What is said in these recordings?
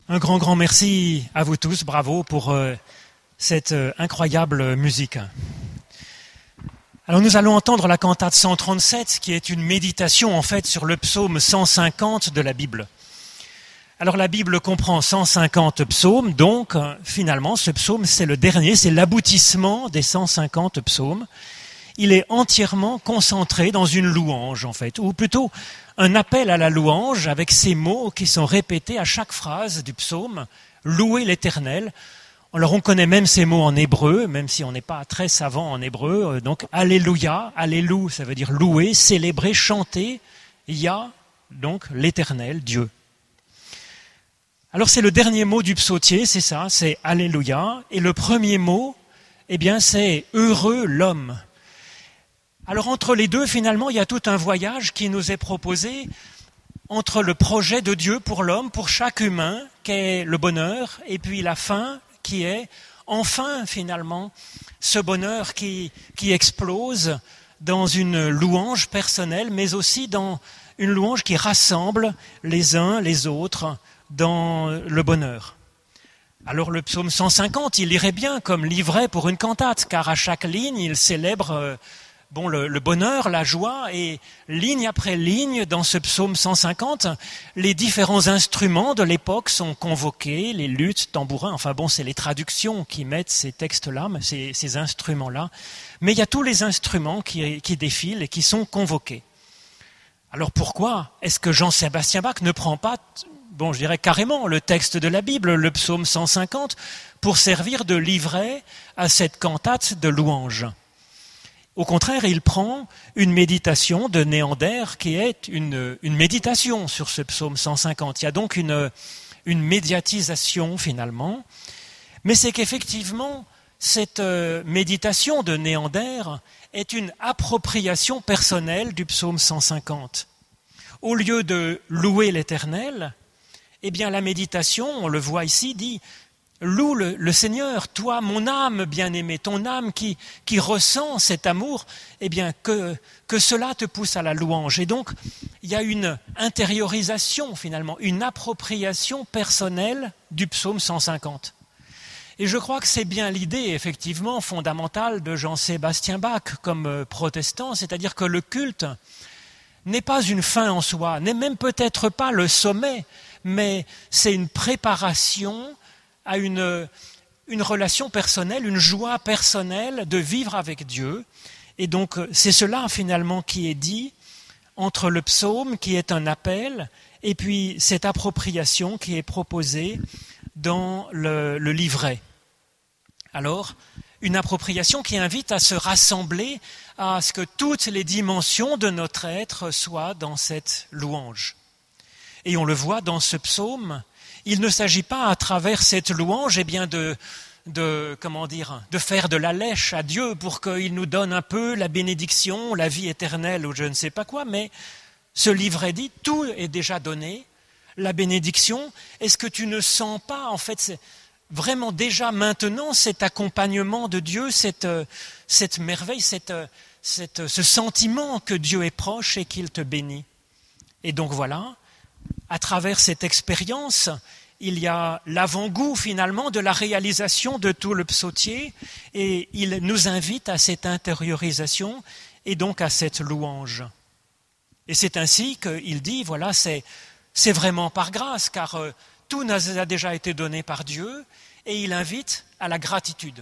Un grand merci à vous tous, bravo pour cette incroyable musique. Alors nous allons entendre la cantate 137 qui est une méditation en fait sur le psaume 150 de la Bible. Alors la Bible comprend 150 psaumes, donc finalement ce psaume c'est le dernier, c'est l'aboutissement des 150 psaumes. Il est entièrement concentré dans une louange en fait, ou plutôt un appel à la louange avec ces mots qui sont répétés à chaque phrase du psaume, « Louer l'Éternel ». Alors on connaît même ces mots en hébreu, même si on n'est pas très savant en hébreu, donc « Alléluia »,« Alléluia », ça veut dire louer, célébrer, chanter, « Ya », donc l'Éternel, Dieu. Alors c'est le dernier mot du psautier, c'est ça, c'est « Alléluia », et le premier mot, eh bien c'est « Heureux l'homme ». Alors entre les deux, finalement, il y a tout un voyage qui nous est proposé entre le projet de Dieu pour l'homme, pour chaque humain, qui est le bonheur, et puis la fin, qui est enfin, finalement, ce bonheur qui explose dans une louange personnelle, mais aussi dans une louange qui rassemble les uns les autres dans le bonheur. Alors le psaume 150, il irait bien comme livret pour une cantate, car à chaque ligne, il célèbre le bonheur, la joie, et ligne après ligne, dans ce psaume 150, les différents instruments de l'époque sont convoqués, les luttes, tambourins, c'est les traductions qui mettent ces textes-là, ces instruments-là. Mais il y a tous les instruments qui défilent et qui sont convoqués. Alors pourquoi est-ce que Jean-Sébastien Bach ne prend pas, je dirais carrément, le texte de la Bible, le psaume 150, pour servir de livret à cette cantate de louange ? Au contraire, il prend une méditation de Néander qui est une méditation sur ce psaume 150. Il y a donc une médiatisation finalement. Mais c'est qu'effectivement, cette méditation de Néander est une appropriation personnelle du psaume 150. Au lieu de louer l'Éternel, eh bien la méditation, on le voit ici, dit « Loue le Seigneur, toi, mon âme bien-aimée, ton âme qui ressent cet amour, eh bien que cela te pousse à la louange. » Et donc, il y a une intériorisation finalement, une appropriation personnelle du psaume 150. Et je crois que c'est bien l'idée, effectivement, fondamentale de Jean-Sébastien Bach comme protestant, c'est-à-dire que le culte n'est pas une fin en soi, n'est même peut-être pas le sommet, mais c'est une préparation à une relation personnelle, une joie personnelle de vivre avec Dieu. Et donc c'est cela finalement qui est dit entre le psaume qui est un appel et puis cette appropriation qui est proposée dans le livret. Alors, une appropriation qui invite à se rassembler, à ce que toutes les dimensions de notre être soient dans cette louange. Et on le voit dans ce psaume. Il ne s'agit pas, à travers cette louange, de faire de la lèche à Dieu pour qu'il nous donne un peu la bénédiction, la vie éternelle ou je ne sais pas quoi, mais ce livret dit, tout est déjà donné, la bénédiction. Est-ce que tu ne sens pas, en fait, c'est vraiment déjà maintenant cet accompagnement de Dieu, cette merveille, ce sentiment que Dieu est proche et qu'il te bénit? Et donc voilà, à travers cette expérience, il y a l'avant-goût finalement de la réalisation de tout le psautier et il nous invite à cette intériorisation et donc à cette louange. Et c'est ainsi qu'il dit, voilà, c'est vraiment par grâce car tout a déjà été donné par Dieu et il invite à la gratitude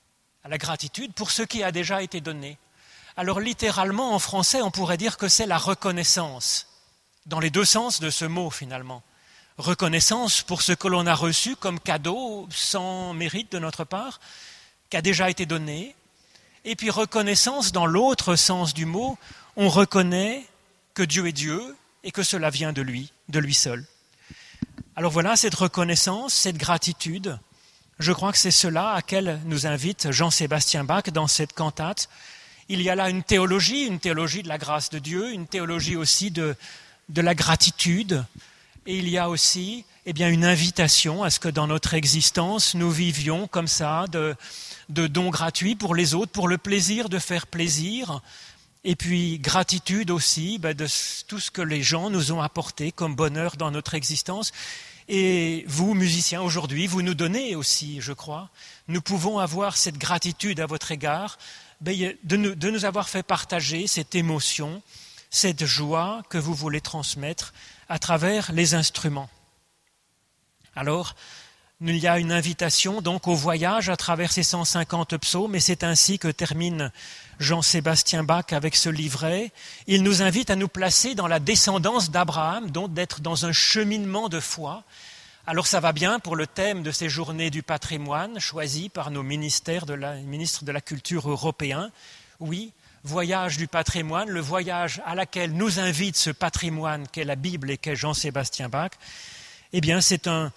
pour ce qui a déjà été donné. Alors littéralement en français on pourrait dire que c'est la reconnaissance. Dans les deux sens de ce mot finalement. Reconnaissance pour ce que l'on a reçu comme cadeau sans mérite de notre part, qui a déjà été donné, et puis reconnaissance dans l'autre sens du mot, on reconnaît que Dieu est Dieu et que cela vient de lui seul. Alors voilà, cette reconnaissance, cette gratitude, je crois que c'est cela à laquelle nous invite Jean-Sébastien Bach dans cette cantate. Il y a là une théologie de la grâce de Dieu, une théologie aussi de la gratitude, et il y a aussi une invitation à ce que dans notre existence, nous vivions comme ça, de dons gratuits pour les autres, pour le plaisir de faire plaisir, et puis gratitude aussi de tout ce que les gens nous ont apporté comme bonheur dans notre existence. Et vous, musiciens, aujourd'hui, vous nous donnez aussi, je crois, nous pouvons avoir cette gratitude à votre égard de nous avoir fait partager cette émotion, cette joie que vous voulez transmettre à travers les instruments. Alors, il y a une invitation donc au voyage à travers ces 150 psaumes, et c'est ainsi que termine Jean-Sébastien Bach avec ce livret. Il nous invite à nous placer dans la descendance d'Abraham, donc d'être dans un cheminement de foi. Alors ça va bien pour le thème de ces journées du patrimoine, choisi par nos ministres de la Culture européens. Oui, voyage du patrimoine, le voyage à laquelle nous invite ce patrimoine qu'est la Bible et qu'est Jean-Sébastien Bach. Eh bien, c'est un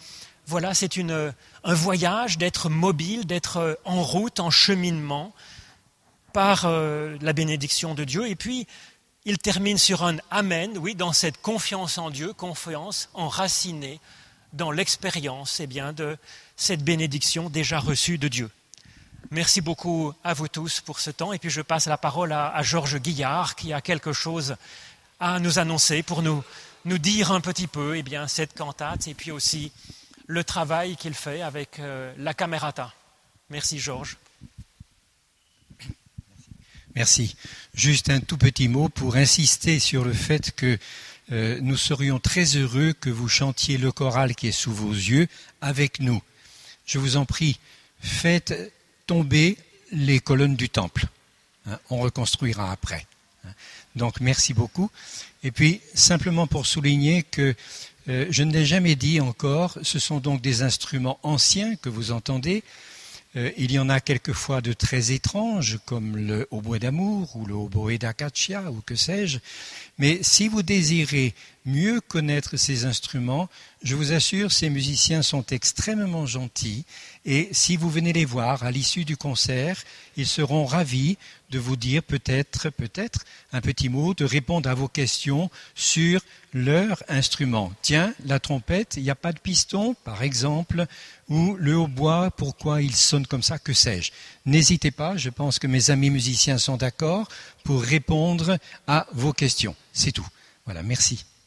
voyage d'être mobile, d'être en route, en cheminement par la bénédiction de Dieu. Et puis, il termine sur un Amen, oui, dans cette confiance en Dieu, confiance enracinée dans l'expérience de cette bénédiction déjà reçue de Dieu. Merci beaucoup à vous tous pour ce temps. Et puis, je passe la parole à Georges Guillard, qui a quelque chose à nous annoncer pour nous dire un petit peu cette cantate et puis aussi le travail qu'il fait avec la Camerata. Merci Georges. Merci. Juste un tout petit mot pour insister sur le fait que nous serions très heureux que vous chantiez le choral qui est sous vos yeux avec nous. Je vous en prie, faites tomber les colonnes du temple. On reconstruira après. Donc merci beaucoup. Et puis simplement pour souligner que je ne l'ai jamais dit encore, ce sont donc des instruments anciens que vous entendez. Il y en a quelquefois de très étranges, comme le hautbois d'amour ou le hautbois d'acacia ou que sais-je. Mais si vous désirez mieux connaître ces instruments, je vous assure, ces musiciens sont extrêmement gentils. Et si vous venez les voir à l'issue du concert, ils seront ravis de vous dire peut-être un petit mot, de répondre à vos questions sur leur instrument. Tiens, la trompette, il n'y a pas de piston, par exemple, ou le hautbois, pourquoi il sonne comme ça, que sais-je. N'hésitez pas, je pense que mes amis musiciens sont d'accord pour répondre à vos questions. C'est tout. Voilà, merci.